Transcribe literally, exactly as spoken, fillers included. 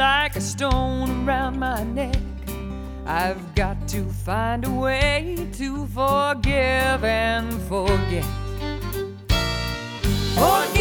like a stone around my neck. I've got to find a way to forgive and forget. Forget